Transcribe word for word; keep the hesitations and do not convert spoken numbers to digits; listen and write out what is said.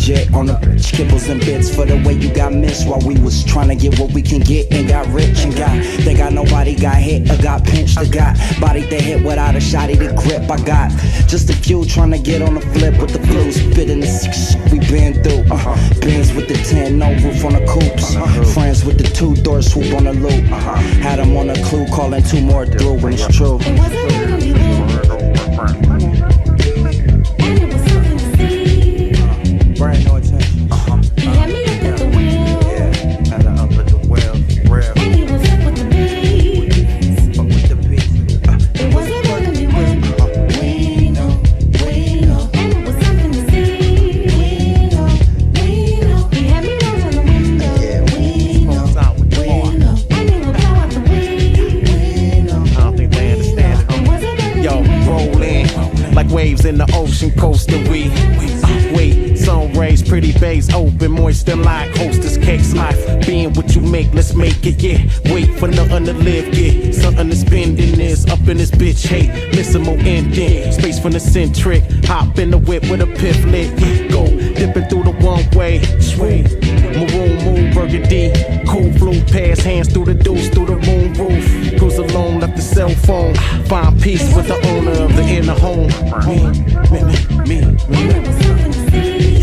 legit on the bitch, kibbles and bits for the way you got missed while we was trying to get what we can get and got rich and got. Think I nobody got hit or got pinched or got body to hit without a shotty to grip. I got just a few trying to get on the flip with the flu, spitting the sick shit we been through. Uh, Benz with the ten, no roof on the coupes. Friends with the two door swoop on the loop. Had them on a clue, calling two more through when it's true. It wasn't gonna be and it was something to see. Brand no attention. Uh-huh. He had me up at the wheel. Yeah, had her up at the wheel. Real. And he was up with the beats. Fuck with the beats. Uh, It wasn't gonna be when we know, we know. And it was something to see. We know, we know. He had me down on the window. Yeah, we know, we know. And he would blow out the weed. We know. I don't think they understand it. It wasn't gonna Yo, be when roll in like waves in the ocean, coasting we. Uh, wait, sun rays, pretty bays open, moist and like hostess cakes. Life being what you make, let's make it, yeah. Wait for nothing to live, yeah. Something to spend in this, up in this bitch, hey. Missing more ending, space from the centric. Hop in the whip with a piff lit, yeah. Go, dipping through the one way, sway. Maroon moon, burgundy, cool blue pass, hands through the deuce, through the moon roof. Cruise alone, left the cell phone. Find peace with the owner of the inner home. Me, me, me, me, me. and it was something to see.